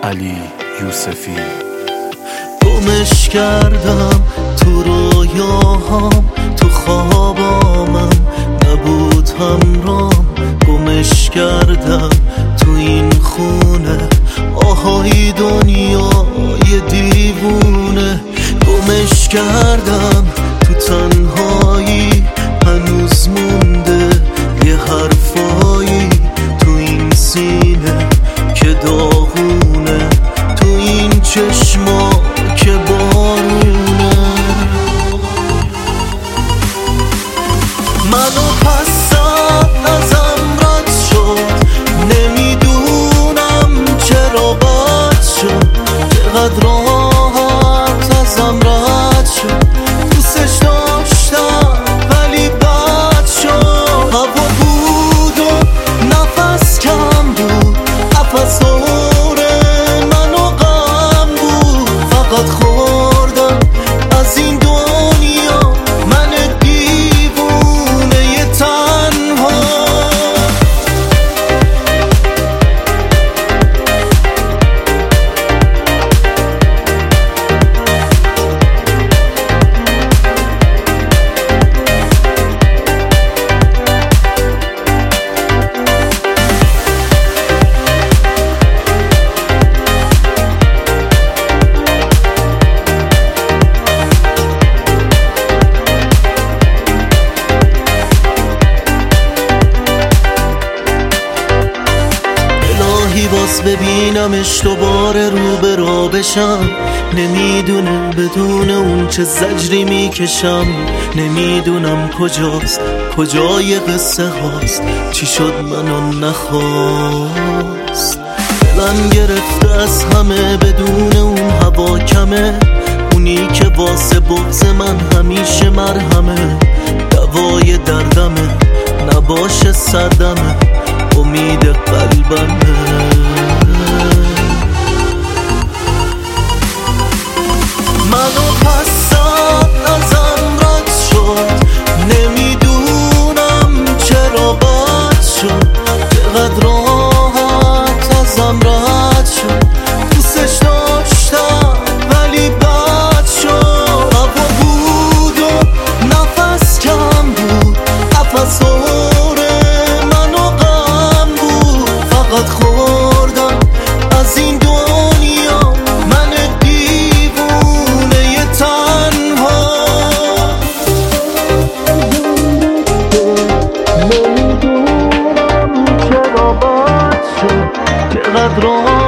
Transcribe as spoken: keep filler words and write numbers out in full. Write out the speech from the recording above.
علی یوسفی. گمش کردم تو رویاهام، تو خوابامم نبود همرام. گمش کردم تو این خونه، آهای دنیای دیوونه. گمش کردم تو تنهایی، هنوز مونده یه حرفایی تو این سینه که داغونه، تو این چشما که بارونه. منو پس ازم رد شد، نمیدونم چرا بد شد. چقدر راحت ازم رد شد، دوستش داشتم ولی بد شد. هوا بود و نفس کم بود، قفس دور منو غم بود. فقط خوردم از این دنیا، من دیوونه تنها. باز ببینمش دوباره رو به رو بشم. نمیدونه بدون اون چه زجری میکشم. نمیدونم کجاست، کجای قصه هاست، چی شد منو نخواست. دلم گرفته از همه بدون اون هوا کمه. اونی که واسه بغض من همیشه مرهمه. دوای دردمه نباشه سردمه، امید قلبمه. منو پس ازم رد شد، نمیدونم چرا بد شد. چقدر راحت ازم رد شد، دوستش داشتم ولی بد شد. هوا بود و نفس کم بود، قفس دور منو غم بود. فقط خوردم از این دنیا، من دیوونه تنها. نمیدونم چرا بد شد، چقدر